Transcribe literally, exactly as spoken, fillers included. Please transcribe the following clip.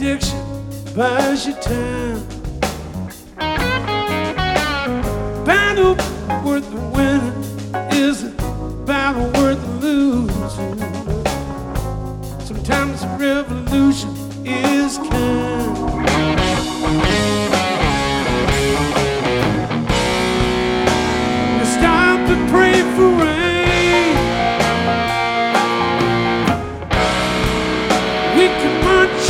addiction buys you time. Battle worth the winning is a battle worth the losing. Sometimes a revolution is kind.